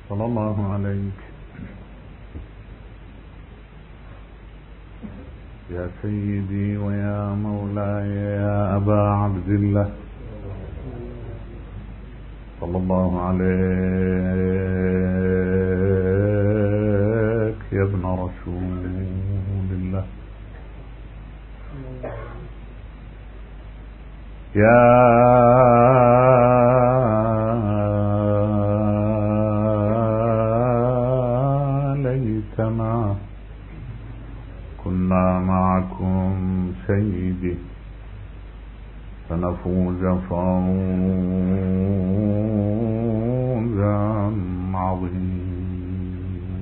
صلى الله عليك يا سيدي ويا مولاي يا أبا عبد الله، صلى الله عليك يا ابن رسول الله، يا ليتنا كنا معكم سيدي فنفوز فوزا عظيما.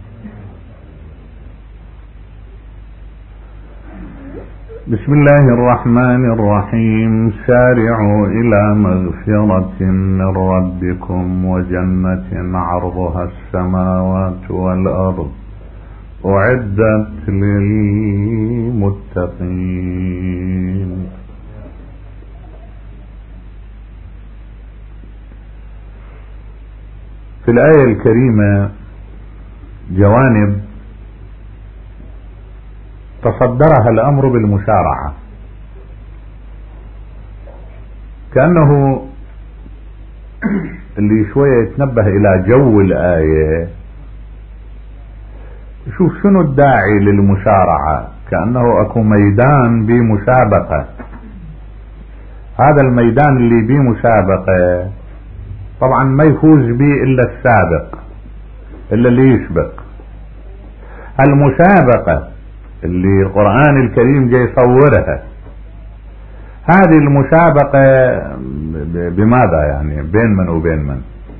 بسم الله الرحمن الرحيم. سارعوا إلى مغفرة من ربكم وجنة عرضها السماوات والأرض أعدت للمتقين. في الآية الكريمة جوانب تصدرها الأمر بالمسارعة، كأنه اللي شوية يتنبه إلى جو الآية شوف شنو الداعي للمسارعة، كأنه أكو ميدان بمسابقة. هذا الميدان اللي بمسابقة طبعا ما يفوز به إلا السابق، إلا اللي يسبق. المسابقة اللي القرآن الكريم جاي يصورها، هذه المسابقة بماذا يعني؟ بين من وبين من؟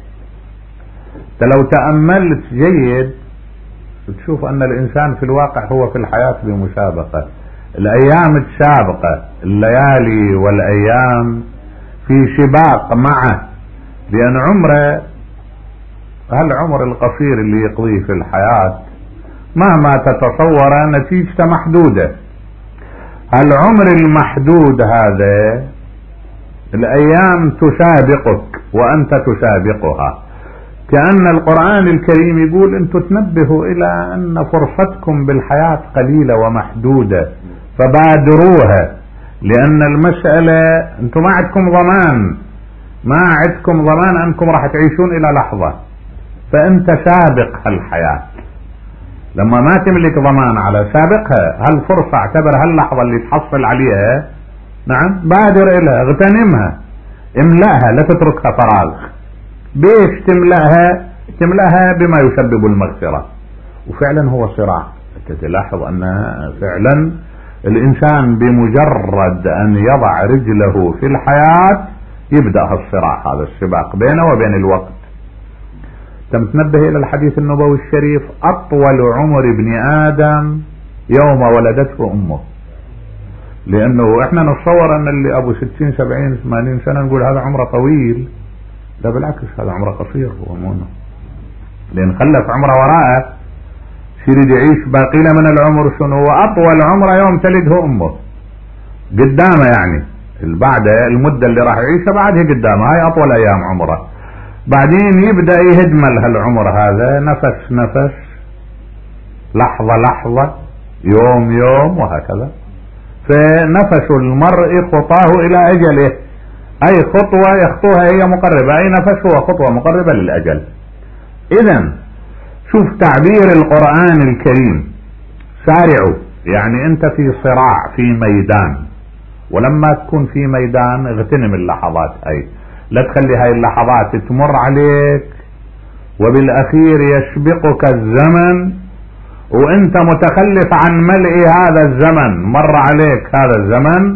لو تأملت جيد تشوف أن الإنسان في الواقع هو في الحياة بمسابقة. الأيام السابقة، الليالي والأيام في سباق معه، لأن عمره هالعمر القصير اللي يقضيه في الحياة مهما تتصور نتيجته محدودة. العمر المحدود هذا الأيام تسابقك وأنت تسابقها. كأن القرآن الكريم يقول أنتم تنبهوا إلى أن فرصتكم بالحياة قليلة ومحدودة فبادروها، لأن المسألة أنتم ما عندكم ضمان، ما عندكم ضمان أنكم راح تعيشون إلى لحظة، فأنت سابق هالحياة. لما ما تملك ضمان على سابقها، هالفرصة اعتبر هاللحظة اللي تحصل عليها، نعم بادر إليها، اغتنمها، املأها، لا تتركها فراغ. بيش تملأها؟ تملأها بما يسبب المغفرة. وفعلا هو صراع، تلاحظ أن فعلا الإنسان بمجرد أن يضع رجله في الحياة يبدأ الصراع، هذا السباق بينه وبين الوقت. تنبه إلى الحديث النبوي الشريف: أطول عمر ابن آدم يوم ولدته أمه. لأنه إحنا نتصور أن اللي أبو 60 70 80 سنة نقول هذا عمره طويل، لا بالعكس هذا عمره قصير هو مونه، لأن خلف عمره وراءه يريد يعيش باقي له من العمر شنو؟ وأطول عمره يوم تلده أمه قدامه، يعني بعد المدة اللي راح يعيشها بعدها قدامه، هاي أطول أيام عمره. بعدين يبدأ يهدمل هالعمر هذا نفس نفس، لحظة لحظة، يوم يوم، وهكذا. فنفس المرء خطاه إلى أجله، أي خطوة يخطوها هي مقربة، أي نفس هو خطوة مقربة للأجل. إذن شوف تعبير القرآن الكريم: سارعوا، يعني أنت في صراع، في ميدان، ولما تكون في ميدان اغتنم اللحظات، أي لا تخلي هاي اللحظات تمر عليك وبالأخير يسبقك الزمن وانت متخلف عن ملء هذا الزمن. مر عليك هذا الزمن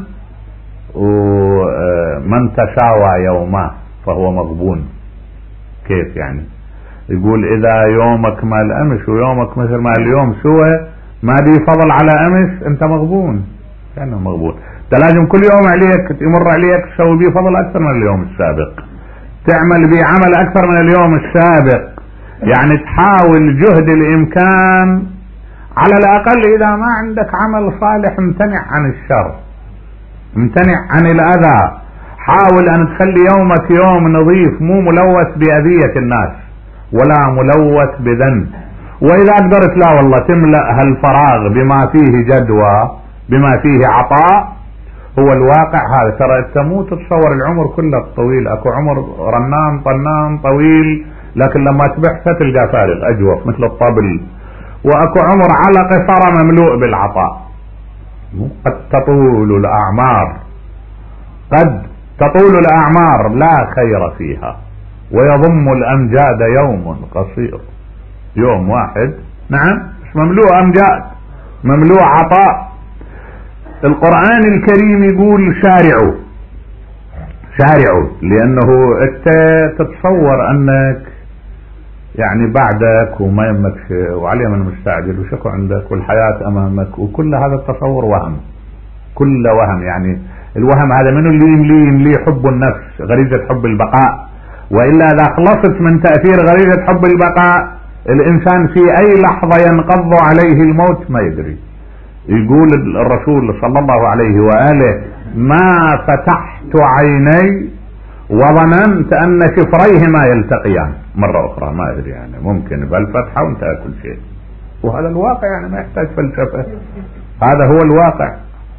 ومن تساوى يومه فهو مغبون. كيف يعني؟ يقول إذا يومك ما الأمس ويومك مثل ما اليوم سوى، ما دي فضل على أمس، انت مغبون، يعني مغبون. انت لازم كل يوم عليك يمر عليك تسوي بيه فضل اكثر من اليوم السابق، تعمل بيه عمل اكثر من اليوم السابق، يعني تحاول جهد الامكان على الاقل اذا ما عندك عمل صالح امتنع عن الشر، امتنع عن الاذى، حاول ان تخلي يومك يوم نظيف مو ملوث باذية الناس. ولا ملوث بذنب. وإذا قدرت لا والله تملأ هالفراغ بما فيه جدوى، بما فيه عطاء، هو الواقع هذا. ترى تموت تصور العمر كله طويل، اكو عمر رنان طنان طويل لكن لما تبحث تلقى فارغ اجوف مثل الطبل، واكو عمر على قصر مملوء بالعطاء. قد تطول الاعمار، قد تطول الاعمار لا خير فيها، ويضم الامجاد يوم قصير. يوم واحد نعم مملوء امجاد، مملوء عطاء. القرآن الكريم يقول سارعوا، سارعوا، لأنه أنت تتصور أنك يعني بعدك وما يمك وعلي من مستعجل وشكو عندك والحياة أمامك، وكل هذا التصور وهم، كل وهم. يعني الوهم هذا منه اللي يمليه حب النفس، غريزة حب البقاء. وإلا إذا خلصت من تأثير غريزة حب البقاء الإنسان في أي لحظة ينقض عليه الموت ما يدري. يقول الرسول صلى الله عليه وآله: ما فتحت عيني وظننت أن شفريهما يلتقيان. مرة أخرى ما أدري، يعني ممكن بل فتحة وانتهى كل شيء. وهذا الواقع، يعني ما يحتاج فلسفة، هذا هو الواقع.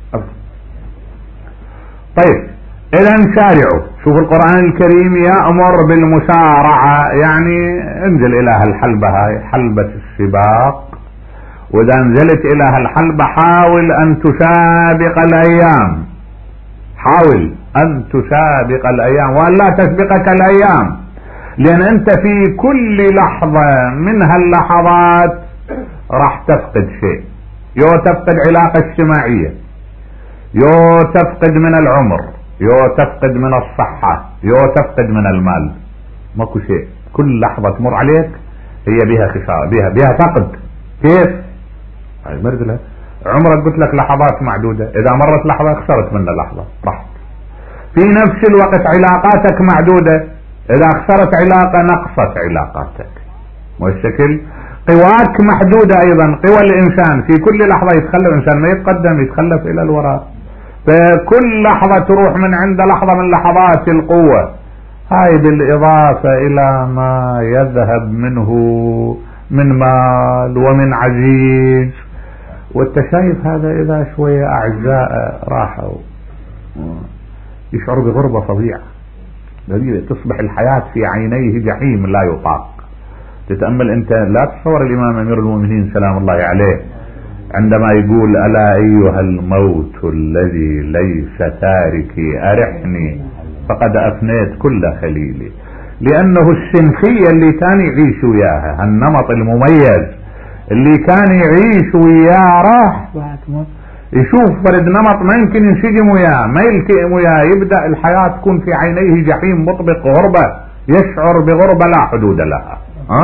طيب إذا سارعوا. شوف القرآن الكريم يأمر بالمسارعة، يعني انزل إلى هالحلبة، هاي حلبة السباق، وإذا نزلت إلى هالحلبة حاول أن تسابق الأيام، حاول أن تسابق الأيام وأن لا تسبقك الأيام. لأن أنت في كل لحظة من هاللحظات راح تفقد شيء. يو تفقد علاقة اجتماعية، يو تفقد من العمر، يو تفقد من الصحة، يو تفقد من المال. ماكو شيء، كل لحظة تمر عليك هي بها خسارة، بها فقد. كيف؟ مرد لها عمرك قلت لك لحظات معدودة، إذا مرت لحظة خسرت منها لحظة راحت. في نفس الوقت علاقاتك معدودة، إذا خسرت علاقة نقصت علاقاتك. والشكل قواك محدودة أيضا، قوى الإنسان في كل لحظة يتخلف الإنسان، ما يتقدم، يتخلف إلى الوراء. فكل لحظة تروح من عند لحظة من لحظات القوة هاي، بالإضافة إلى ما يذهب منه من مال ومن عزيز. وانت شايف هذا إذا شوية أعزاء راحوا يشعر بغربة فظيعة، تصبح الحياة في عينيه جحيم لا يطاق. تتأمل أنت، لا تصور الإمام أمير المؤمنين سلام الله عليه عندما يقول: ألا أيها الموت الذي ليس تاركي أرحني فقد أفنيت كل خليلي. لأنه السنخية اللي كان يعيش وياها، النمط المميز اللي كان يعيش وياه راح، يشوف فرد نمط ما يمكن ينسجم وياه، ما يلتئم وياه، يبدأ الحياة تكون في عينيه جحيم مطبق، غربة، يشعر بغربة لا حدود لها.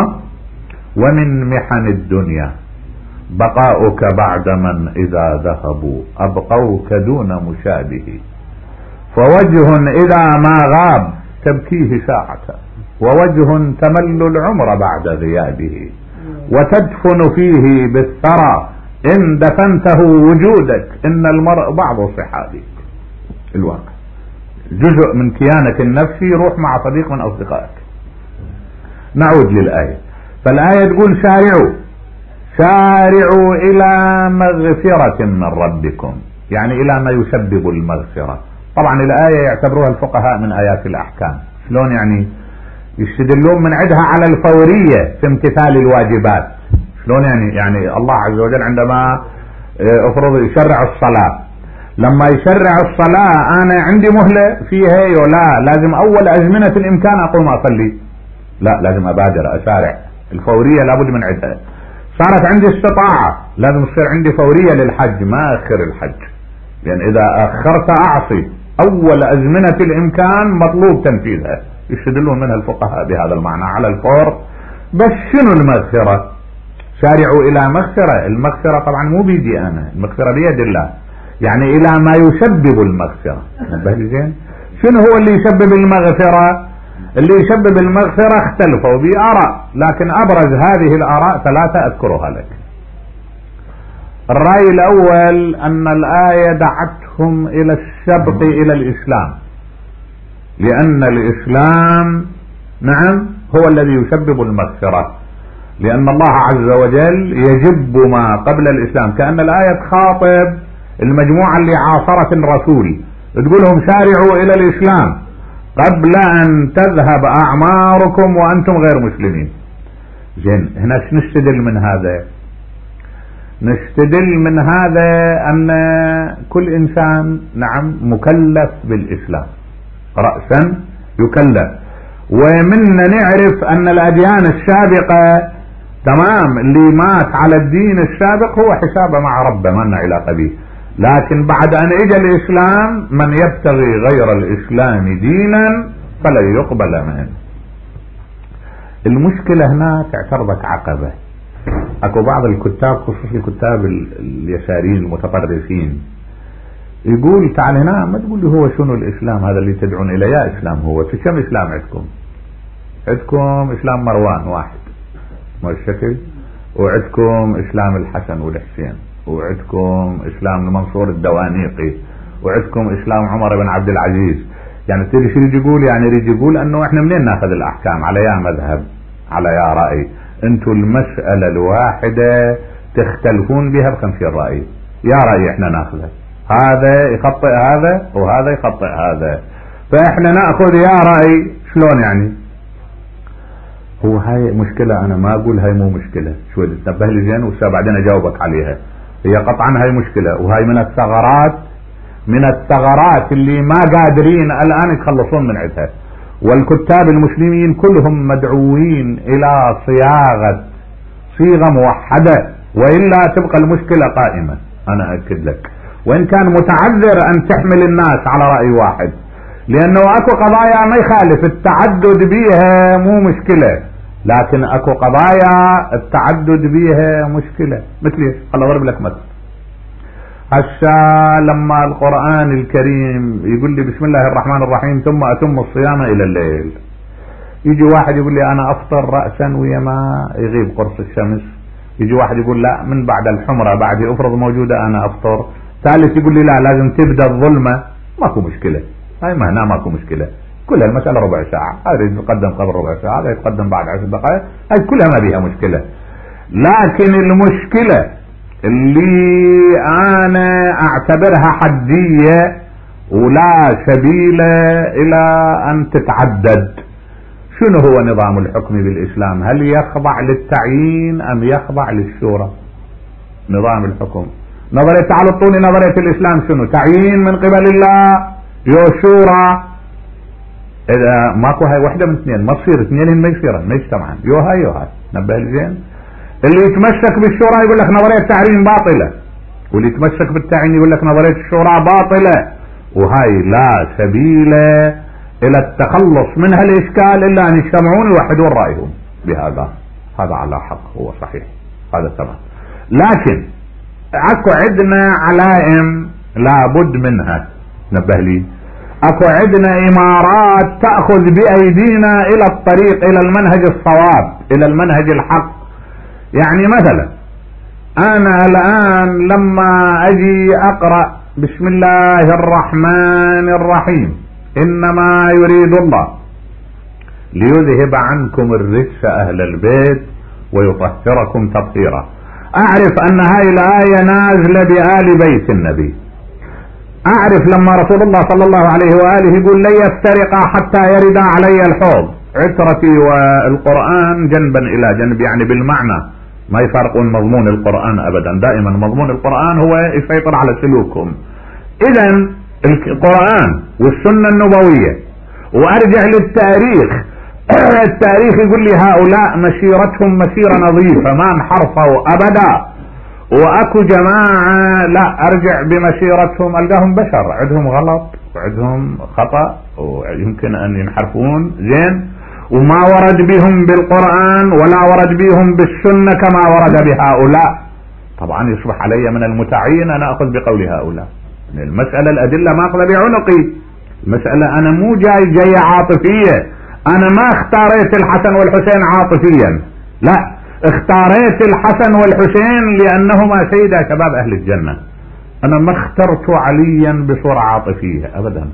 ومن محن الدنيا بقاؤك بعد من إذا ذهبوا أبقوك دون مشابه. فوجه إذا ما غاب تبكيه ساعة، ووجه تمل العمر بعد غيابه، وتدفن فيه بالثرى إن دفنته وجودك، إن المرء بعض صحابك. الواقع جزء من كيانك النفسي يروح مع صديق من أصدقائك. نعود للآية. فالآية تقول: سارعوا، سارعوا إلى مغفرة من ربكم، يعني إلى ما يسبب المغفرة. طبعا الآية يعتبروها الفقهاء من آيات الأحكام. شلون يعني؟ يستدلون من عندها على الفورية في امتثال الواجبات. شلون يعني الله عز وجل عندما افرض يشرع الصلاة، لما يشرع الصلاة أنا عندي مهلة فيها ولا لازم أول أزمنة الإمكان أقوم أصلي؟ لا، لازم أبادر أسارع. الفورية لابد من عندها. صارت عندي استطاعة، لازم تصير عندي فورية للحج، ما أخر الحج، لأن إذا أخرت أعصي. أول أزمنة الإمكان مطلوب تنفيذها. يستدلون منها الفقهاء بهذا المعنى على الفور. بس شنو المغفرة؟ سارعوا إلى مغفرة. المغفرة طبعا مو بيدي أنا، المغفرة بيد الله، يعني إلى ما يسبب المغفرة. نبه لي زين، شنو هو اللي يسبب المغفرة؟ اللي يسبب المغفرة اختلفوا بآراء، لكن أبرز هذه الآراء ثلاثة أذكرها لك. الرأي الأول أن الآية دعتهم إلى السبق إلى الإسلام، لأن الإسلام نعم هو الذي يسبب المغفرة، لأن الله عز وجل يجب ما قبل الإسلام. كأن الآية تخاطب المجموعة اللي عاصرت الرسول، تقولهم سارعوا إلى الإسلام قبل أن تذهب أعماركم وأنتم غير مسلمين. زين، هنا نستدل من هذا؟ نستدل من هذا أن كل إنسان نعم مكلف بالإسلام رأسا يكلف، ومنا نعرف أن الأديان السابقة تمام اللي مات على الدين السابق هو حسابه مع ربه ما لنا علاقة به، لكن بعد أن اجى الإسلام من يبتغي غير الإسلام دينا فلن يقبل منه. المشكلة هناك اعترضت عقبة. اكو بعض الكتاب خصوصا الكتاب اليساريين المتطرفين يقول تعال هنا ما تقول لي هو شنو الإسلام هذا اللي تدعون إليه، يا إسلام هو في كم إسلام عندكم؟ عندكم إسلام مروان واحد ما الشكل، وعندكم إسلام الحسن والحسين، وعندكم إسلام المنصور الدوانيقي، وعندكم إسلام عمر بن عبد العزيز. يعني تدري شو يجي يقول؟ يعني يجي يقول أنه إحنا منين ناخذ الأحكام؟ على يا مذهب، على يا رأي، أنتوا المسألة الواحدة تختلفون بها ب50 رأي، يا رأي إحنا ناخذها، هذا يخطئ هذا وهذا يخطئ هذا، فإحنا نأخذ يا رأي. شلون يعني؟ هو هاي مشكلة، أنا ما أقول هاي مو مشكلة، شوي تنبه لي زين وبعدين أجاوبك عليها. هي قطعا هاي مشكلة، وهاي من الثغرات اللي ما قادرين الآن يتخلصون من عندها، والكتاب المسلمين كلهم مدعوين إلى صيغة موحدة، وإلا تبقى المشكلة قائمة. أنا أكد لك، وإن كان متعذر أن تحمل الناس على رأي واحد، لأنه أكو قضايا ما يخالف التعدد بيها مو مشكلة، لكن أكو قضايا التعدد بيها مشكلة. مثل خل أضرب لك مثل. هسا لما القرآن الكريم يقول لي بسم الله الرحمن الرحيم ثم أتم الصيام إلى الليل، يجي واحد يقول لي أنا أفطر رأسا ويا ما يغيب قرص الشمس، يجي واحد يقول لا من بعد الحمرة بعد أفرض موجودة أنا أفطر، ثالث يقول لي لا لازم تبدأ الظلمة. ماكو مشكلة، هاي ما هنا ماكو مشكلة، كلها المسألة ربع ساعة، هذا يتقدم قبل ربع ساعة، هذا يتقدم بعد 10 دقائق، هاي كلها ما بيها مشكلة. لكن المشكلة اللي أنا أعتبرها حدية ولا سبيل إلى أن تتعدد، شنو هو نظام الحكم بالإسلام؟ هل يخضع للتعيين أم يخضع للشورى؟ نظام الحكم نظرية، تعالوا اعطوني نظرية الإسلام شنو؟ تعيين من قبل الله يو شورى؟ إذا ماكو هاي واحدة من اثنين، ما تصير اثنين ما يصيرن ما يجتمعن، يو هاي نبه الزين. اللي يتمسك بالشورى يقول لك نظرية التعيين باطلة، واللي يتمسك بالتعيين يقول لك نظرية الشورى باطلة، وهاي لا سبيل إلى التخلص من هالإشكال إلا أن يجتمعون ويوحدون رأيهم بهذا. هذا على حق، هو صحيح، هذا تمام. لكن اكو عندنا علائم لابد منها، نبه لي، اكو عندنا امارات تأخذ بأيدينا الى الطريق، الى المنهج الصواب، الى المنهج الحق. يعني مثلا انا الان لما اجي اقرأ بسم الله الرحمن الرحيم انما يريد الله ليذهب عنكم الرجس اهل البيت ويطهركم تطهيرا، اعرف ان هاي الآية نازلة بآل بيت النبي، اعرف لما رسول الله صلى الله عليه وآله يقول لن يفترقا حتى يرد علي الحوض، عترتي والقرآن جنبا الى جنب، يعني بالمعنى ما يفارقون مضمون القرآن ابدا، دائما مضمون القرآن هو يسيطر على سلوكهم. اذا القرآن والسنة النبوية، وارجع للتاريخ، التاريخ يقول لي هؤلاء مسيرتهم مسيرة نظيفة ما انحرفوا ابدا، واكو جماعة لا ارجع بمسيرتهم القاهم بشر عندهم غلط وعندهم خطأ ويمكن ان ينحرفون زين، وما ورد بهم بالقرآن ولا ورد بهم بالسنة كما ورد بهؤلاء. طبعا يصبح علي من المتعين ان اخذ بقول هؤلاء. المسألة الادلة ما اخذ بعنقي، المسألة انا مو جاي عاطفية، انا ما اختاريت الحسن والحسين عاطفيا، لا اختاريت الحسن والحسين لانهما سيدا شباب اهل الجنة. انا ما اخترت عليا بصورة عاطفية ابدا،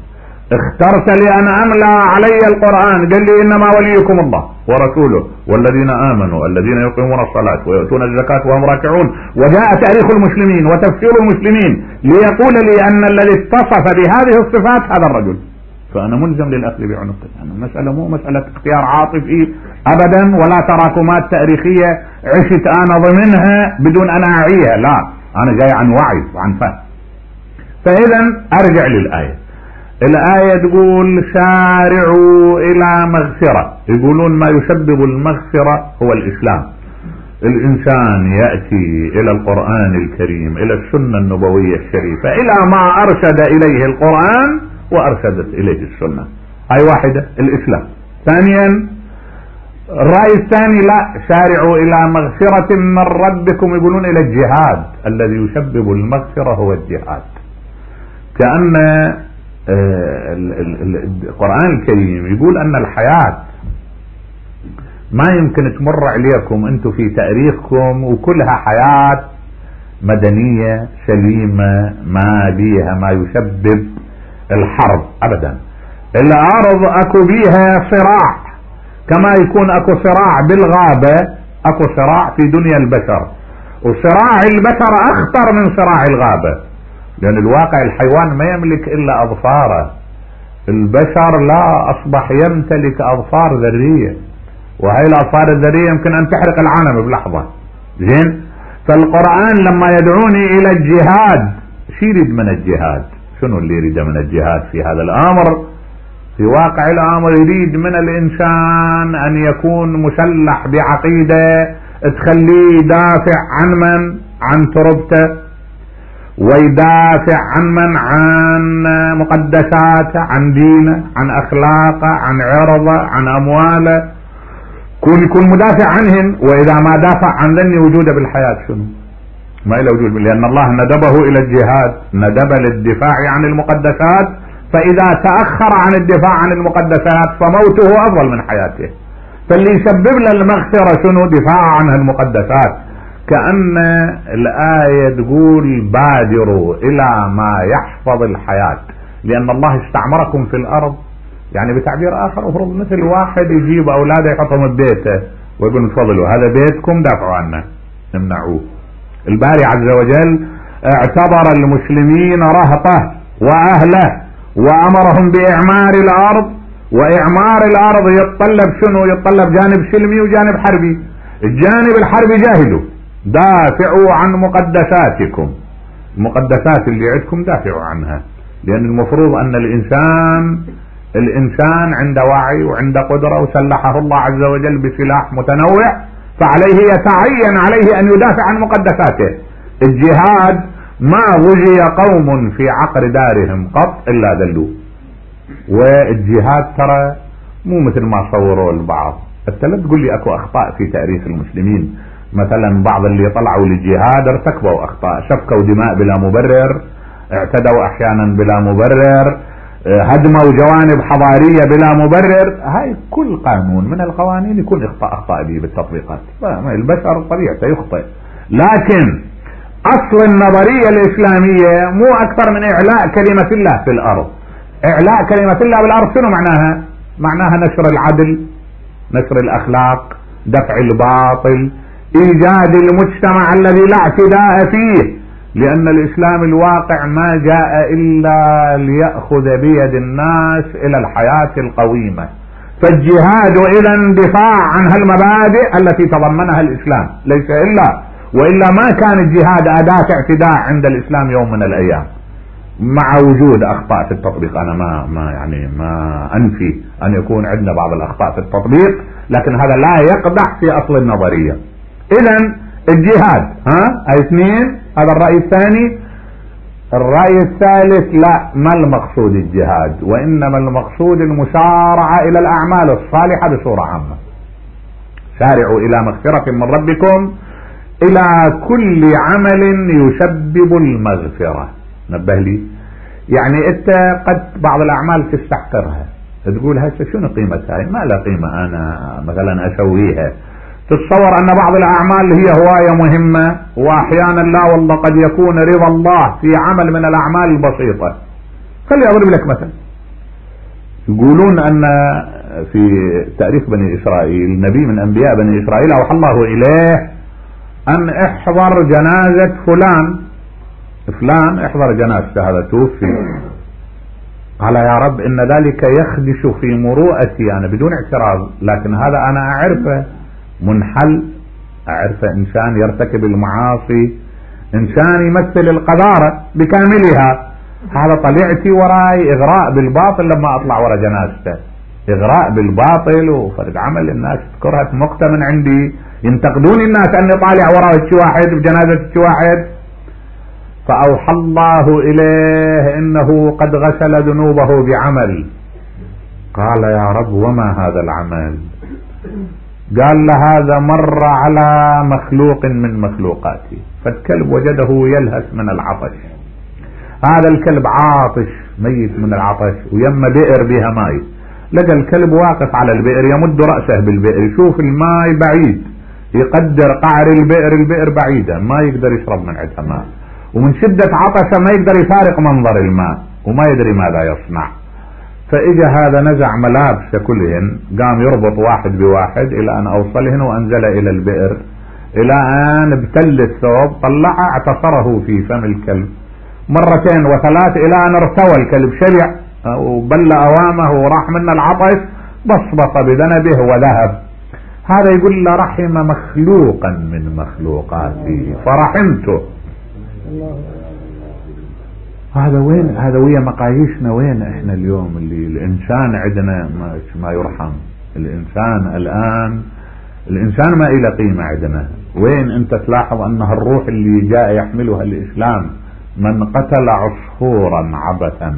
اخترت لي أن أملأ علي القرآن، قال لي إنما وليكم الله ورسوله والذين آمنوا الذين يقيمون الصلاة ويؤتون الزكاة وهم راكعون. وجاء تاريخ المسلمين وتفسير المسلمين ليقول لي أن الذي اتصف بهذه الصفات هذا الرجل، فأنا ملزم للأخذ بعنقه. المسألة مو مسألة اختيار عاطفي أبدا، ولا تراكمات تاريخية عشت أنا ضمنها بدون أن أعيها، لا، أنا جاي عن وعي وعن فهم. فإذا أرجع للآية. الآية تقول سارعوا إلى مغفرة، يقولون ما يسبب المغفرة هو الإسلام. الإنسان يأتي إلى القرآن الكريم، إلى السنة النبوية الشريفة، إلى ما أرشد إليه القرآن وأرشدت إليه السنة. هاي واحدة الإسلام. ثانيا الرأي الثاني لا، سارعوا إلى مغفرة من ربكم، يقولون إلى الجهاد. الذي يسبب المغفرة هو الجهاد. كأن القرآن الكريم يقول أن الحياة ما يمكن تمر عليكم أنتم في تاريخكم وكلها حياة مدنية سليمة ما بيها ما يسبب الحرب أبدا. الأرض أكو بيها صراع، كما يكون أكو صراع بالغابة أكو صراع في دنيا البشر، وصراع البشر أخطر من صراع الغابة، لأن الواقع الحيوان ما يملك إلا أظفاره، البشر لا، أصبح يمتلك أظفار ذرية، وهي الأظفار الذرية يمكن أن تحرق العالم بلحظة. زين، فالقرآن لما يدعوني إلى الجهاد، شو يريد من الجهاد؟ شنو اللي يريد من الجهاد في هذا الأمر؟ في واقع الأمر يريد من الإنسان أن يكون مسلح بعقيدة تخليه يدافع عن من؟ عن تربته، ويدافع عن من؟ عن مقدساته، عن دينه، عن أخلاقه، عن عرضه، عن أمواله، يكون مدافع عنهم. وإذا ما دافع عن ذني وجوده بالحياة شنو؟ ما إلى وجود، لأن الله ندبه إلى الجهاد، ندب للدفاع عن المقدسات، فإذا تأخر عن الدفاع عن المقدسات فموته أفضل من حياته. فاللي يسبب له المغفرة شنو؟ دفاع عنها المقدسات. كأن الآية تقول بادروا إلى ما يحفظ الحياة، لأن الله استعمركم في الأرض. يعني بتعبير آخر، افرض مثل واحد يجيب أولاده يحطهم ببيته ويقول تفضلوا هذا بيتكم دافعوا عنه، امنعوه. الباري عز وجل اعتبر المسلمين رهطه وأهله وأمرهم بإعمار الأرض، وإعمار الأرض يتطلب شنو؟ يتطلب جانب سلمي وجانب حربي. الجانب الحربي جاهدوا، دافعوا عن مقدساتكم، المقدسات اللي عندكم دافعوا عنها، لأن المفروض أن الإنسان عنده وعي وعنده قدرة، وسلحه الله عز وجل بسلاح متنوع، فعليه يتعين عليه أن يدافع عن مقدساته. الجهاد ما ضجي قوم في عقر دارهم قط إلا دلوا. والجهاد ترى مو مثل ما صوروا البعض. انت لا تقول لي اكو اخطاء في تاريخ المسلمين، مثلا بعض اللي طلعوا للجهاد ارتكبوا اخطاء، سفكوا دماء بلا مبرر، اعتدوا احيانا بلا مبرر، هدموا جوانب حضارية بلا مبرر. هاي كل قانون من القوانين يكون اخطاء به بالتطبيقات، البشر طبيعته يخطئ. لكن اصل النظرية الاسلامية مو اكثر من اعلاء كلمة الله في الارض. اعلاء كلمة الله بالارض شنو معناها؟ معناها نشر العدل، نشر الاخلاق، دفع الباطل، ايجاد المجتمع الذي لا اعتداء فيه، لان الاسلام الواقع ما جاء الا ليأخذ بيد الناس الى الحياة القويمة. فالجهاد اذا دفاع عن هالمبادئ التي تضمنها الاسلام، ليس الا، والا ما كان الجهاد اداة اعتداء عند الاسلام يوم من الايام. مع وجود اخطاء في التطبيق، انا ما انفي ان يكون عندنا بعض الاخطاء في التطبيق، لكن هذا لا يقدح في اصل النظرية. اذا الجهاد اي اثنين، هذا الرأي الثاني. الرأي الثالث لا، ما المقصود الجهاد، وانما المقصود المسارعة الى الاعمال الصالحة بصورة عامة. سارعوا الى مغفرة من ربكم، الى كل عمل يسبب المغفرة. نبه لي، يعني انت قد بعض الاعمال تستحقرها، تقول هسه شنو قيمتها؟ هاي ما لها قيمة، انا مثلا اسويها. تتصور ان بعض الاعمال هي هواية مهمة، واحيانا لا والله قد يكون رضا الله في عمل من الاعمال البسيطة. خلي اضرب لك مثل، يقولون أن في تاريخ بني إسرائيل نبي من أنبياء بني إسرائيل أوحى الله إليه أن احضر جنازة فلان احضر جنازته، هذا توفي. قال يا رب إن ذلك يخدش في مروءتي أنا بدون اعتراض، لكن هذا أنا أعرفه منحل، أعرفه إنسان يرتكب المعاصي، إنسان يمثل القذارة بكاملها. هذا طلعتي وراي إغراء بالباطل لما أطلع ورا جنازته، إغراء بالباطل وفرد عمل الناس تذكرها مقتمن عندي، ينتقدون الناس أني طالع ورا واحد بجنازة واحد. فأوحى الله إليه إنه قد غسل ذنوبه بعمل. قال يا رب وما هذا العمل؟ قال له هذا مر على مخلوق من مخلوقاتي، فالكلب وجده يلهث من العطش، هذا الكلب عاطش ميت من العطش ويم بئر بها ماء، لقى الكلب واقف على البئر يمد رأسه بالبئر يشوف الماء بعيد، يقدر قعر البئر بعيدة ما يقدر يشرب من عندها ماء، ومن شدة عطشه ما يقدر يفارق منظر الماء وما يدري ماذا يصنع. فإجا هذا نزع ملابس كلهن، قام يربط واحد بواحد إلى أن أوصلهن وأنزل إلى البئر، إلى أن ابتل الثوب طلع اعتصره في فم الكلب مرتين وثلاث إلى أن ارتوى الكلب، شبع وبل أوامه وراح من العطش، بصبص بذنبه وذهب. هذا يقول له رحم مخلوقا من مخلوقاتي فرحمته. هذا وين؟ هذا ويا مقاييسنا وين احنا اليوم؟ اللي الانسان عندنا ما يرحم، الانسان الان الانسان ما إلى قيمة عندنا. وين انت تلاحظ انها الروح اللي جاء يحملها الاسلام، من قتل عصفورا عبثا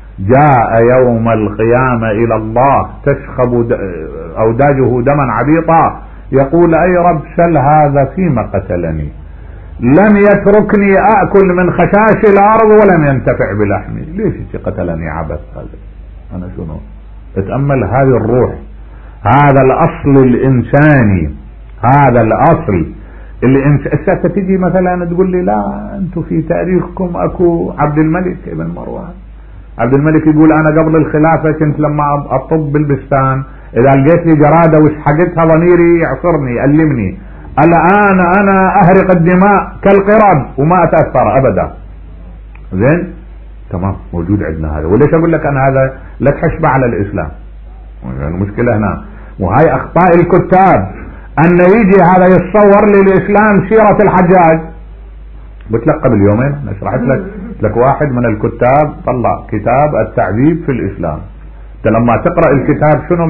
جاء يوم القيامة الى الله تشخب اوداجه دما عبيطا، يقول اي رب سل هذا فيما قتلني، لم يتركني اكل من خشاش الارض ولم ينتفع بلحمي، ليش قتلني عبث؟ هذا انا شنو؟ اتأمل هذه الروح، هذا الاصل الانساني، هذا الاصل الانسان. تجي مثلا تقول لي لا انتم في تاريخكم اكو عبد الملك ابن مروان، عبد الملك يقول انا قبل الخلافة كنت لما اطب بالبستان اذا لقيت لي جرادة وسحقتها ضميري يعصرني يألمني، الآن أنا أهرق الدماء كالقرد وما أتأثر أبدا. زين تمام موجود عندنا هذا، وليش أقول لك أنا هذا لا تحشبه على الإسلام، المشكلة هنا. وهاي أخطاء الكتاب أن يجي هذا يتصور للإسلام سيرة الحجاج. قلت لك قبل يومين شرحت لك واحد من الكتاب طلع كتاب التعذيب في الإسلام. أنت لما تقرأ الكتاب شنو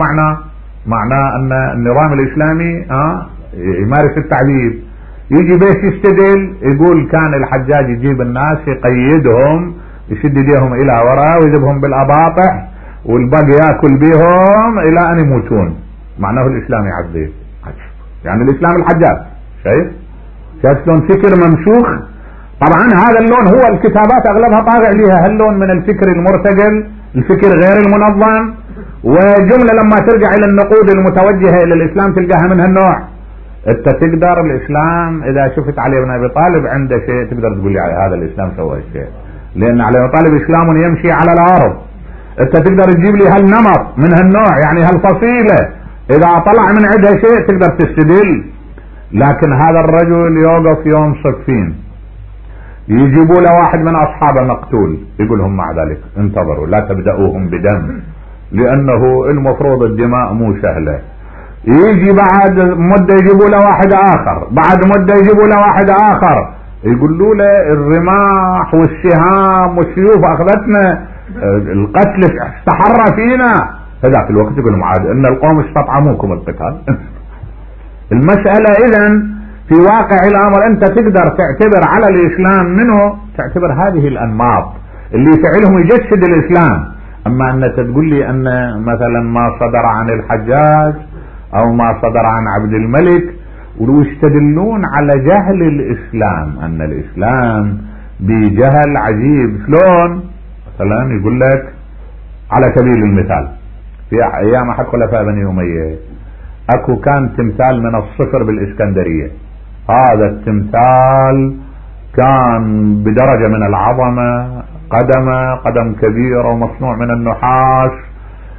معناه أن النظام الإسلامي يمارس التعذيب. يجي بيش يستدل يقول كان الحجاج يجيب الناس يقيدهم يشد يديهم الى وراء ويذبهم بالاباطح والباقي ياكل بهم الى ان يموتون، معناه الاسلام يعذب. يعني الاسلام الحجاج شايف شلون فكر ممشوخ. طبعا هذا اللون هو الكتابات اغلبها طابع لها هاللون من الفكر المرتجل، الفكر غير المنظم، وجملة لما ترجع الى النقود المتوجهة الى الاسلام تلقاها من هالنوع. انت تقدر الاسلام اذا شفت علي بن ابي طالب عنده شيء تقدر تقول لي هذا الاسلام سوى الشيء، لان علي بن طالب اسلام يمشي على الارض. انت تقدر تجيب لي هالنمط من هالنوع يعني هالفصيلة اذا طلع من عندها شيء تقدر تستدل. لكن هذا الرجل يوقف يوم صفين يجيبوا له واحد من اصحابه مقتول يقولهم مع ذلك انتظروا لا تبدأوهم بدم لانه المفروض الدماء مو سهلة. يجي بعد مدة يجيبوا له واحد اخر، بعد مدة يجيبوا له واحد اخر يقولوا له الرماح والسهام والسيوف اخذتنا، القتل استحر فينا. هذاك الوقت يقول معاد ان القوم استطعموكم القتال. المسألة اذن في واقع الامر انت تقدر تعتبر على الاسلام منه تعتبر هذه الانماط اللي فعلهم يجسد الاسلام. اما ان تقول لي ان مثلا ما صدر عن الحجاج او ما صدر عن عبد الملك ويستدلون على جهل الاسلام، ان الاسلام بجهل عجيب. شلون؟ مثلا يقول لك على سبيل المثال في ايام احد خلفاء بني اميه اكو كان تمثال من الصفر بالاسكندرية، هذا التمثال كان بدرجة من العظمة، قدم كبيرة ومصنوع من النحاس،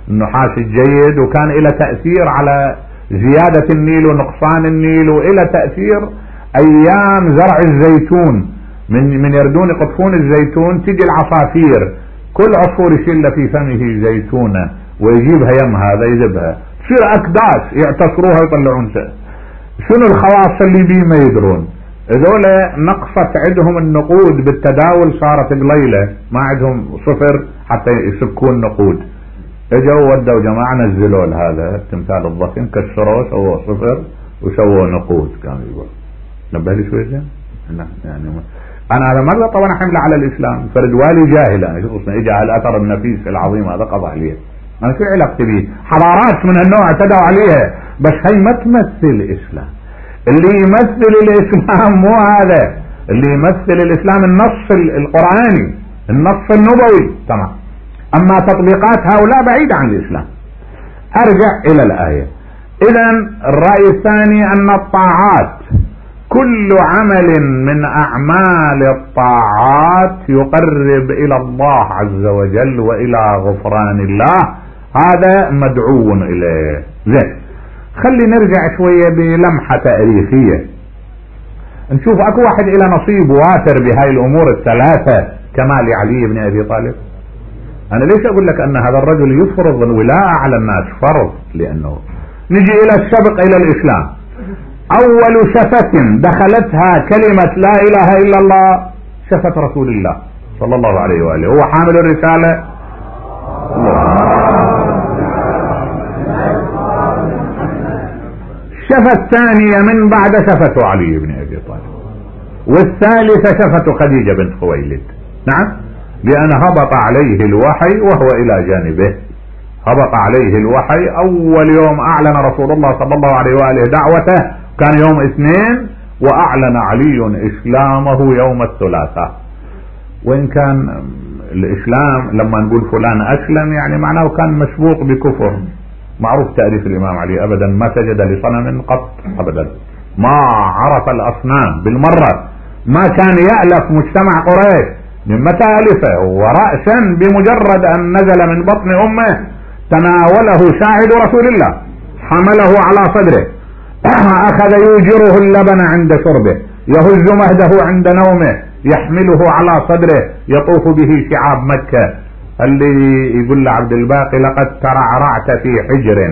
النحاس الجيد، وكان له تأثير على زيادة النيل ونقصان النيل، وإلى تأثير أيام زرع الزيتون، من يردون يقطفون الزيتون تجي العصافير، كل عصفور يشيل في فمه زيتونة ويجيبها يم هذا يذبها، تصير أكداس يعتصروها ويطلعون شنو الخواص اللي بيه ما يدرون. هذولا نقصت عندهم النقود بالتداول، صارت قليلة، ما عندهم صفر حتى يسكون نقود. اجوا ودوا جماعة نزلوا هذا التمثال الضخم، كسروه سووا صفر وسووا نقود. كانوا يقول نبه لي شوي زين. يعني انا هذا مرة طبعا حمله على الاسلام، فرد والي جاهل، انا شوف اجى على الاثر النفيس العظيم هذا قضى عليه، انا شو علاقتي به؟ حضارات من هالنوع اعتدوا عليها، بس هي ما تمثل الاسلام. اللي يمثل الاسلام مو هذا، اللي يمثل الاسلام النص القرآني، النص النبوي، تمام. اما تطبيقات هؤلاء بعيدة عن الاسلام. ارجع الى الاية. اذا الرأي الثاني ان الطاعات، كل عمل من اعمال الطاعات يقرب الى الله عز وجل والى غفران الله، هذا مدعو اليه. زين، خلي نرجع شوية بلمحة تاريخية، نشوف اكو واحد الى نصيب واتر بهاي الامور الثلاثة كما لعلي بن ابي طالب. انا ليش اقول لك ان هذا الرجل يفرض الولاء على الناس فرض؟ لانه نجي الى السبق الى الاسلام. اول شفة دخلتها كلمة لا اله الا الله شفة رسول الله صلى الله عليه وآله، هو حامل الرسالة. الشفة الثانية من بعد شفة علي بن ابي طالب، والثالثة شفة خديجة بنت خويلد. نعم، لأن هبط عليه الوحي وهو إلى جانبه، هبط عليه الوحي أول يوم أعلن رسول الله صلى الله عليه وآله دعوته كان يوم اثنين، وأعلن علي إسلامه يوم الثلاثاء. وإن كان الإسلام لما نقول فلان أسلم يعني معناه كان مسبوق بكفر، معروف تعريف الإمام علي أبدا ما سجد لصنم قط أبدا، ما عرف الأصنام بالمرة، ما كان يألف مجتمع قريش من متى ألفه، ورأسا بمجرد أن نزل من بطن أمه تناوله ساعد رسول الله، حمله على صدره، أخذ يوجره اللبن عند شربه، يهز مهده عند نومه، يحمله على صدره، يطوف به شعاب مكة. اللي يقول لعبد الباقي لقد ترعرعت في حجر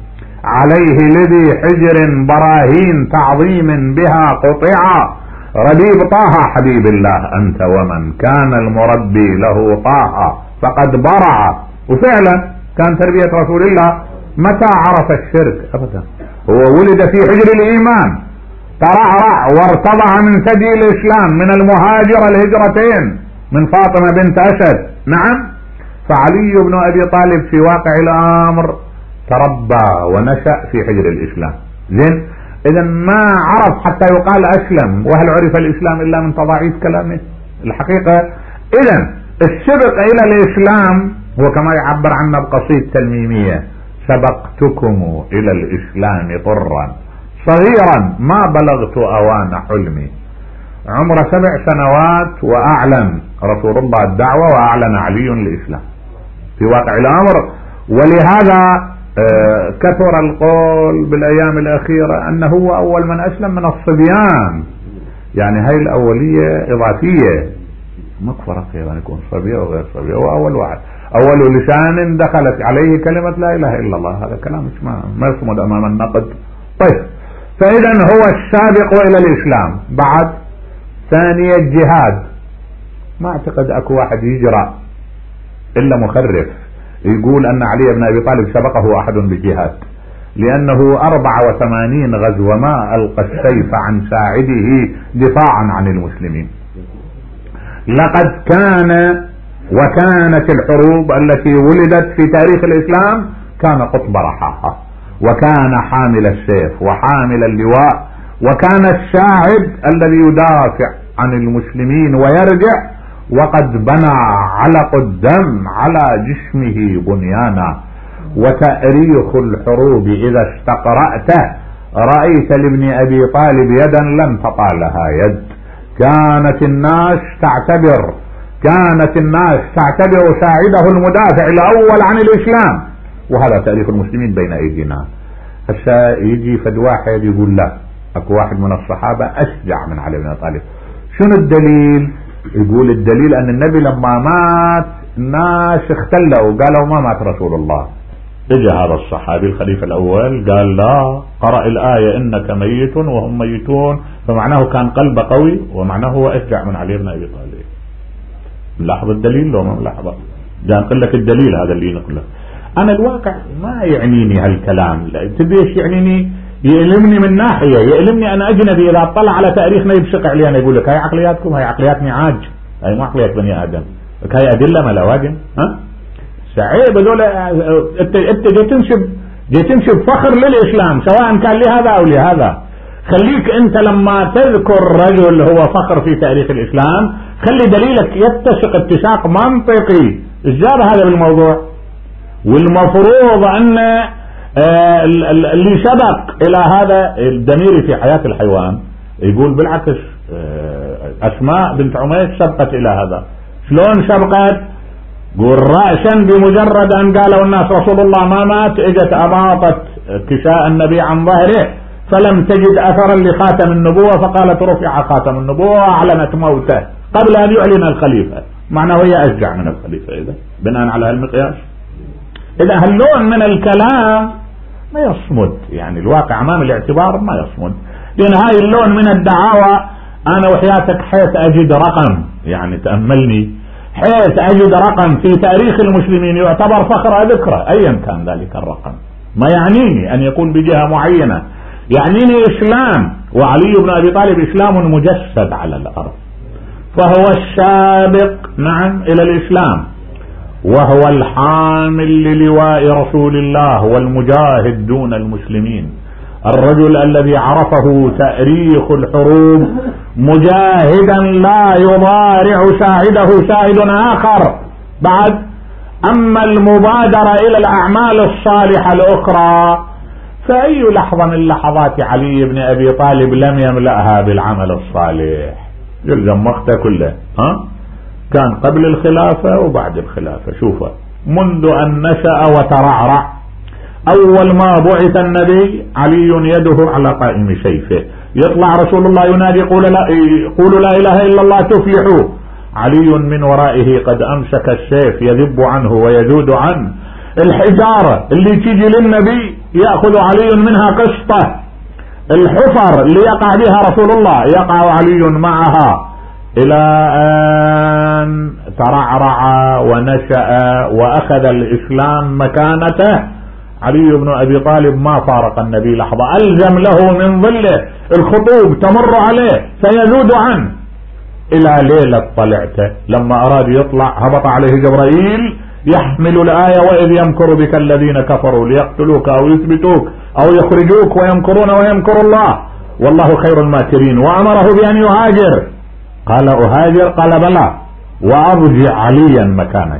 عليه لذي حجر براهين تعظيم بها قطعا، ربيب طه حبيب الله أنت، ومن كان المربي له طه فقد برع. وفعلا كان تربية رسول الله متى عرف الشرك؟ أبدا، هو ولد في حجر الإيمان، ترعرع وارتضع من ثدي الإسلام من المهاجر الهجرتين من فاطمة بنت أسد. نعم، فعلي بن أبي طالب في واقع الأمر تربى ونشأ في حجر الإسلام. زين، إذا ما عرف حتى يقال أسلم، وهل عرف الإسلام إلا من تضاعيف كلامه الحقيقة. إذا السبق إلى الإسلام هو كما يعبر عنه بقصيدة تلميمية: سبقتكم إلى الإسلام طرا صغيرا ما بلغت أوان حلمي، عمر 7 سنوات وأعلن رسول الله الدعوة وأعلن علي الإسلام في واقع الأمر. ولهذا كثر القول بالأيام الأخيرة أنه هو أول من أسلم من الصبيان، يعني هاي الأولية إضافية، ما فرق يعني يكون صبي أو غير صبي، هو أول واحد، أول لسان دخلت عليه كلمة لا إله إلا الله. هذا كلام ما يصمد أمام النقد. طيب، فإذا هو السابق إلى الإسلام. بعد ثانية الجهاد، ما أعتقد أكو واحد يجرأ إلا مخرف يقول أن علي بن أبي طالب سبقه أحد بالجهاد، لأنه 84 غزوة ما ألقى السيف عن ساعده دفاعا عن المسلمين. لقد كان وكانت الحروب التي ولدت في تاريخ الإسلام كان قطب رحاها، وكان حامل السيف وحامل اللواء، وكان الشاعب الذي يدافع عن المسلمين ويرجع، وقد بنى علق الدم على جسمه بنيانا. وتاريخ الحروب إذا استقرأته رأيت لابن أبي طالب يدا لم تطالها يد. كانت الناس تعتبر ساعده المدافع الأول عن الإسلام وهذا تاريخ المسلمين بين أيدينا. هسه يجي فد واحد يقول لا، اكو واحد من الصحابة أشجع من علي بن أبي طالب. شنو الدليل؟ يقول الدليل أن النبي لما مات الناس اختلوا قالوا ما مات رسول الله. اجى هذا الصحابي الخليفة الأول قال لا، قرأ الآية إنك ميت وهم ميتون، فمعناه كان قلبه قوي ومعناه هو أشجع من علي بن أبي طالب. ملاحظ الدليل لو ما ملاحظه؟ ده نقول لك الدليل هذا اللي نقوله. أنا الواقع ما يعنيني هالكلام، تدري ايش يعنيني؟ يألمني من ناحية، يألمني أنا أجنبي إذا اطلع على تاريخنا يبشق علي. أنا يقول لك هاي عقلياتكم، هاي عقليات نعاج، هاي ما عقليات بني آدم، هاي أدلة ما لوازم. ها سعيب هذول. أنت جاي تنشب فخر للإسلام سواء كان لهذا أو لهذا. خليك أنت لما تذكر رجل هو فخر في تاريخ الإسلام خلي دليلك يتسق اتساق منطقي. إيش جاب هذا بالموضوع؟ والمفروض أن اللي سبق إلى هذا الدميري في حياة الحيوان يقول بالعكس أسماء بنت عميس سبقت إلى هذا. شلون سبقت؟ قول رأسا بمجرد أن قالوا الناس رسول الله ما مات اجت أماطت كساء النبي عن ظهره فلم تجد أثرا لخاتم النبوة فقالت رفع خاتم النبوة وأعلنت موته قبل أن يعلن الخليفة. معناه هي أشجع من الخليفة إذا بناء على المقياس. إذا هاللون من الكلام ما يصمد، يعني الواقع أمام الاعتبار ما يصمد، لأن هاي اللون من الدعاوى أنا وحياتك حيث أجد رقم، يعني تأملني، حيث أجد رقم في تاريخ المسلمين يعتبر فخر أذكره أيا كان ذلك الرقم. ما يعنيني أن يكون بجهة معينة، يعنيني إسلام، وعلي بن أبي طالب إسلام مجسد على الأرض، فهو السابق نعم إلى الإسلام، وهو الحامل للواء رسول الله والمجاهد دون المسلمين، الرجل الذي عرفه تاريخ الحروب مجاهدا لا يضارع ساعده ساعد آخر بعد. أما المبادرة إلى الأعمال الصالحة الأخرى فأي لحظة من لحظات علي بن أبي طالب لم يملأها بالعمل الصالح؟ يلزم وقته كله. كان قبل الخلافة وبعد الخلافة. شوفه منذ أن نشأ وترعرع، أول ما بعث النبي علي يده على قائم سيفه، يطلع رسول الله ينادي قولوا لا إله إلا الله تفلحوا، علي من ورائه قد أمسك السيف يذب عنه ويذود عنه. الحجارة اللي تيجي للنبي يأخذ علي منها قسطة، الحفر اللي يقع بها رسول الله يقع علي معها، إلى أن ترعرع ونشأ وأخذ الإسلام مكانته. علي بن أبي طالب ما فارق النبي لحظة، ألزم له من ظله، الخطوب تمر عليه فيذود عنه، إلى ليلة طلعته لما أراد يطلع هبط عليه جبرائيل يحمل الآية وإذ يمكر بك الذين كفروا ليقتلوك أو يثبتوك أو يخرجوك ويمكرون ويمكر الله والله خير الماكرين، وأمره بأن يهاجر. قال أهاجر؟ قال بلى، وأرجع عليا مكانك.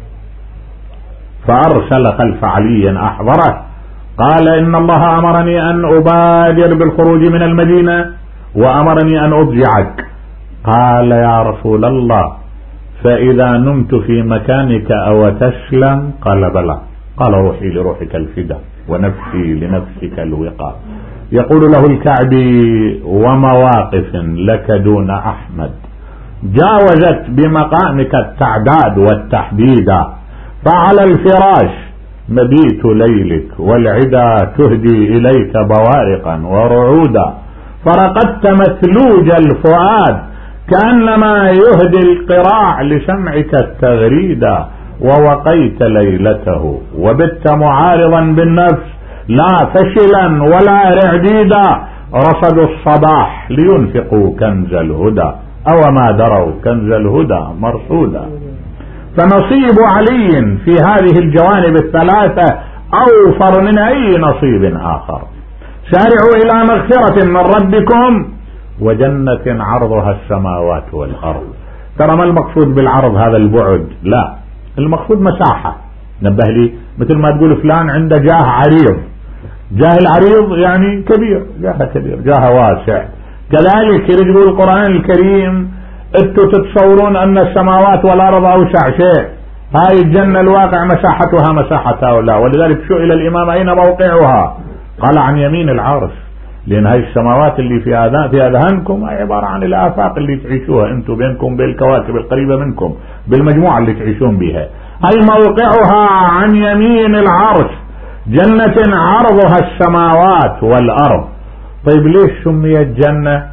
فأرسل خلف علي أحضره، قال إن الله أمرني أن أبادر بالخروج من المدينة وأمرني أن أضجعك. قال يا رسول الله فإذا نمت في مكانك أو تسلم؟ قال بلى. قال روحي لروحك الفداء ونفسي لنفسك الوقاء. يقول له الكعبي ومواقف لك دون أحمد جاوزت بمقامك التعداد والتحديد، فعلى الفراش مبيت ليلك والعدا تهدي إليك بوارقا ورعودا، فرقدت مثلوج الفؤاد كأنما يهدي القراع لسمعك التغريدا، ووقيت ليلته وبت معارضا بالنفس لا فشلا ولا رعديدا، رصدوا الصباح لينفقوا كنز الهدى أو ما دروا كنز الهدى مرصودا. فنصيب علي في هذه الجوانب الثلاثة أوفر من أي نصيب آخر. سارعوا إلى مغفرة من ربكم وجنة عرضها السماوات والأرض. ترى ما المقصود بالعرض هذا البعد، لا، المقصود مساحة. نبه لي مثل ما تقول فلان عنده جاه عريض، جاه العريض يعني كبير، جاه كبير، جاه واسع. كذلك يقول القرآن الكريم انتوا تتصورون ان السماوات والارض اوسع شيء، هاي الجنة الواقع مساحتها مساحة هؤلاء. ولذلك سئل الإمام أين موقعها؟ قال عن يمين العرش، لأن هاي السماوات اللي في أذهانكم عبارة عن الآفاق اللي تعيشوها أنتم بينكم بالكواكب القريبة منكم بالمجموعة اللي تعيشون بها. هاي موقعها عن يمين العرش، جنة عرضها السماوات والأرض. طيب ليش سميت جنة؟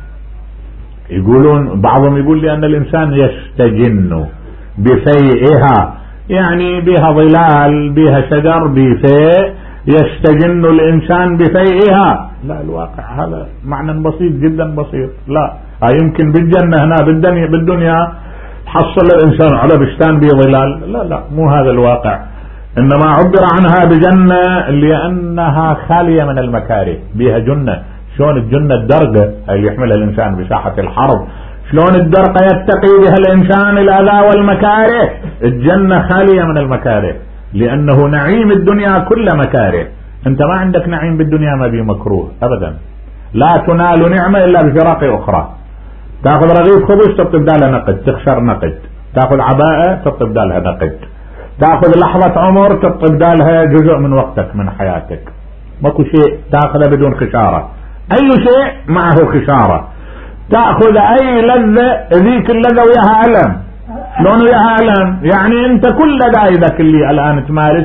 يقولون بعضهم يقول لأن الإنسان يستجن بفيئها، يعني بها ظلال بها شجر بفيء، يستجن الإنسان بفيئها. لا، الواقع هذا معنى بسيط جدا بسيط. لا، يمكن بالجنة هنا بالدنيا تحصل الإنسان على بستان بظلال. لا، مو هذا الواقع. إنما عبر عنها بجنة لأنها خالية من المكاره، بها جنة. شلون الجنة الدرقة اللي يحملها الإنسان بساحة الحرب، شلون الدرقة يتقي بها الإنسان الأذى والمكاره، الجنة خالية من المكاره، لأنه نعيم الدنيا كل مكاره. أنت ما عندك نعيم بالدنيا ما بيه مكروه أبدا. لا تنال نعمة إلا بفراق أخرى. تأخذ رغيف خبز تطلب بدالها نقد، تخسر نقد. تأخذ عباءة تطلب بدالها نقد. تأخذ لحظة عمر تطلب بدالها جزء من وقتك من حياتك. ماكو شيء تأخذه بدون خسارة، أي شيء معه خسارة. تأخذ أي لذة، ذيك اللذة وياها ألم. شلون وياها ألم؟ يعني أنت كل دايدك اللي الآن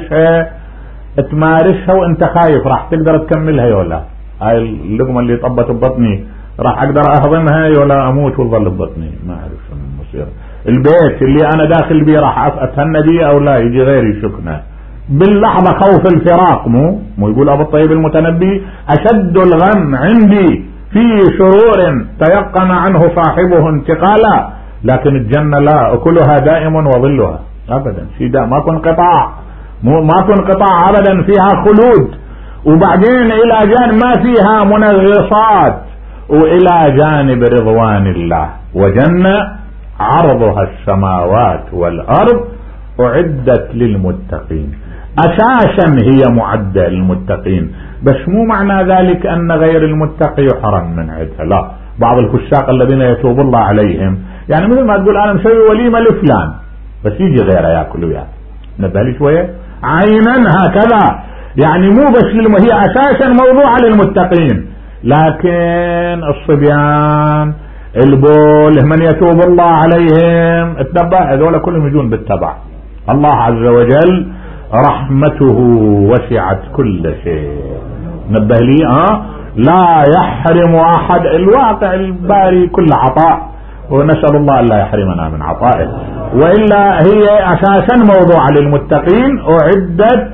تمارسها وأنت خايف راح تقدر تكملها يولا. هاي اللقمة اللي طبت ببطني راح أقدر أهضمها يولا أموت وظل ببطني، ما أعرف شو المصير. البيت اللي أنا داخل بيه راح أتهنى بيه أو لا يجي غيري شكنا. باللحظة خوف الفراق. مو يقول أبو الطيب المتنبي أشد الغم عندي في سرور تيقن عنه صاحبه انتقالا. لكن الجنة لا، أكلها دائم وظلها أبدا، ما كن قطاع، ما كن قطاع أبدا، فيها خلود. وبعدين إلى جانب ما فيها منغصات، وإلى جانب رضوان الله. وجنة عرضها السماوات والأرض أعدت للمتقين. أساسا هي معدة للمتقين، بس مو معنى ذلك أن غير المتقي يحرم من عدها. لا، بعض الفساق الذين يتوب الله عليهم، يعني مثل ما تقول أنا مسوي وليمة لفلان بس يجي غيره يأكل وياه، نبه لي شوية عينا هكذا. يعني مو بس هي أساسا موضوعة للمتقين، لكن الصبيان البول من يتوب الله عليهم اتبع، هذول كلهم يجون بالتبع. الله عز وجل رحمته وسعت كل شيء، نبه لي لا يحرم أحد. الواقع الباري كل عطاء، ونسأل الله أن لا يحرمنا من عطائه. وإلا هي أساسا موضوع للمتقين، أعدت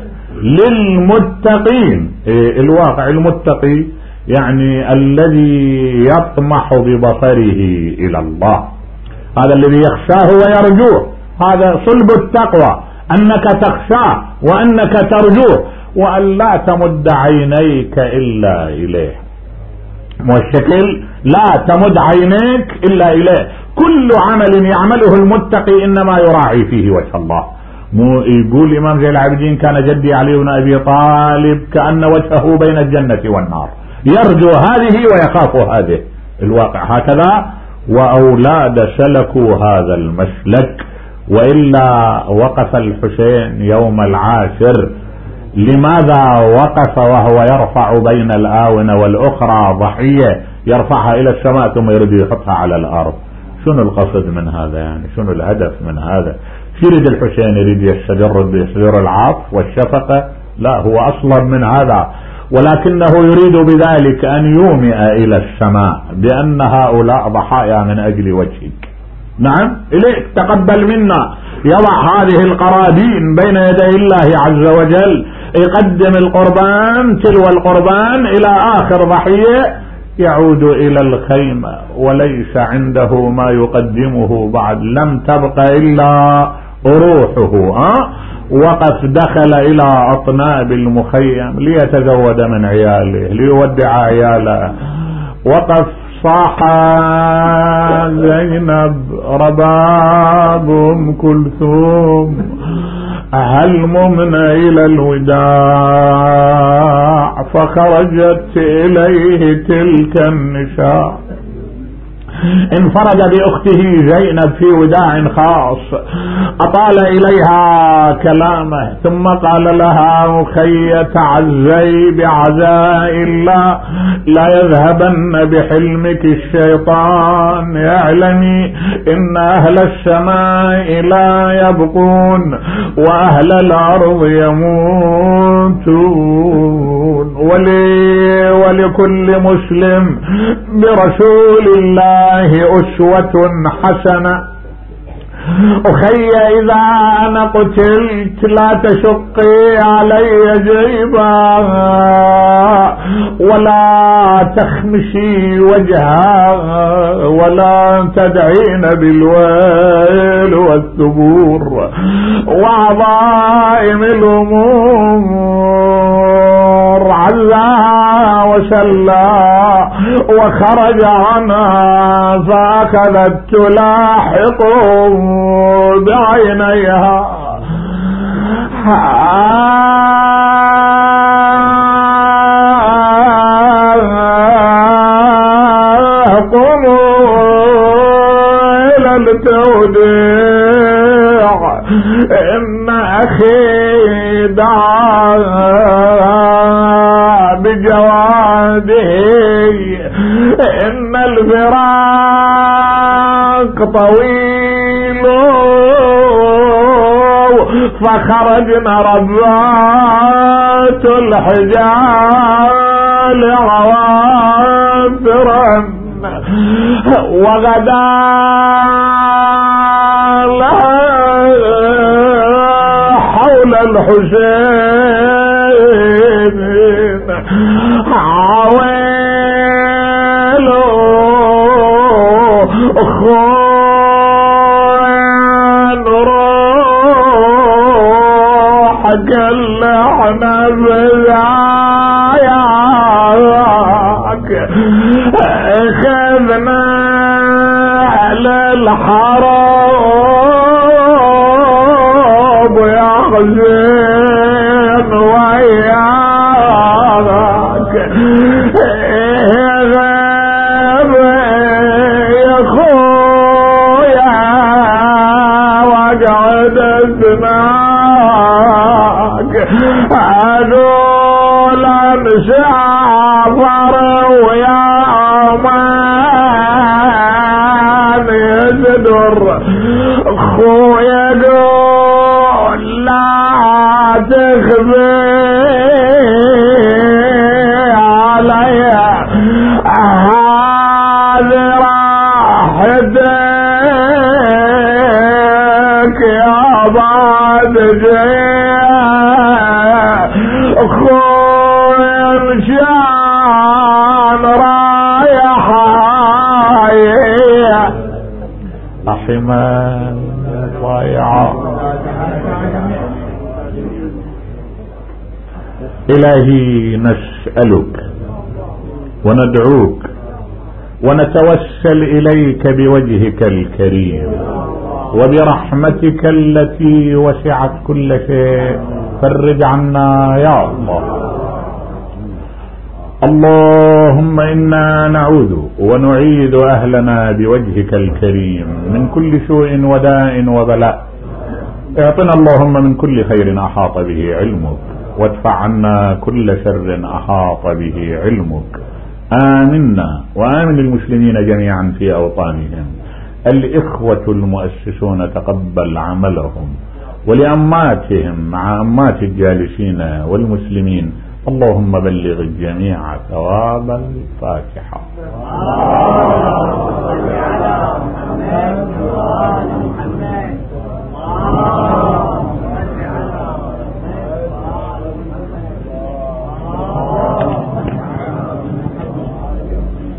للمتقين. الواقع المتقي يعني الذي يطمح ببصره إلى الله، هذا الذي يخشاه ويرجوه. هذا صلب التقوى، أنك تخشاه وأنك ترجوه، وأن لا تمد عينيك إلا إليه. والشكل لا تمد عينيك إلا إليه. كل عمل يعمله المتقي إنما يراعي فيه وجه الله. مو يقول الإمام زين العابدين كان جدي علي بن أبي طالب كأن وجهه بين الجنة والنار، يرجو هذه ويخاف هذه. الواقع هكذا، وأولاد سلكوا هذا المسلك. وإلا وقف الحسين يوم العاشر، لماذا وقف وهو يرفع بين الآونة والأخرى ضحية، يرفعها إلى السماء ثم يريد يحطها على الأرض؟ شنو القصد من هذا؟ يعني شنو الهدف من هذا؟ يريد الحسين يريد يستجر العطف والشفقة؟ لا، هو أصلا من هذا، ولكنه يريد بذلك أن يومئ إلى السماء بأن هؤلاء ضحايا من أجل وجهك. نعم، إليك تقبل منا. يضع هذه القرابين بين يدي الله عز وجل، يقدم القربان تلو القربان إلى آخر ضحية، يعود إلى الخيمة وليس عنده ما يقدمه بعد، لم تبق إلا روحه. وقف دخل إلى أطناب المخيم ليتزود من عياله، ليودع عياله. وقف صاح زينب رباب أم كلثوم هل ممنا إلى الوداع، فخرجت إليه تلك النساء انفرد بأخته زينب في وداع خاص، أطال إليها كلامه ثم قال لها: أخي تعزي بعزاء الله، لا يذهبن بحلمك الشيطان، اعلمي إن أهل السماء لا يبقون وأهل الأرض يموتون، ولكل مسلم برسول الله أسوة حسنة. أخي إذا أنا قتلت لا تشقي علي جيبا ولا تخمشي وجها ولا تدعين بالويل والثبور وعظائم الأمور. عزا وسلى وخرج عنها فأخذت تلاحق بعينيها. قوموا إلى التوديع، إن أخي دعا بجواده، إن الفراق طويل. فخرجنا ربات الحجال عوافرا، وغدا حول الحسين عويل أخوان روح قلعنا بذاياك، اخذنا على الحرب يا حسين وياك، غاب يا خويا وقعد اسمعك، هذول مسافر ويا مان يزدر، خويا قول لا تخفي علي هذه راحتك يا بعد خويا مشان رايح أحمد ضيعة. إلهي نسألك وندعوك ونتوسل إليك بوجهك الكريم وبرحمتك التي وسعت كل شيء، فرج عنا يا الله. اللهم إنا نعوذ ونعيد أهلنا بوجهك الكريم من كل سوء وداء وبلاء. اعطنا اللهم من كل خير أحاط به علمك، وادفع عنا كل شر أحاط به علمك. آمنا وآمن المسلمين جميعا في أوطانهم. الإخوة المؤسسون تقبل عملهم، ولأماتهم مع أمات الجالسين والمسلمين اللهم بلغ الجميع ثواب الفاتحة.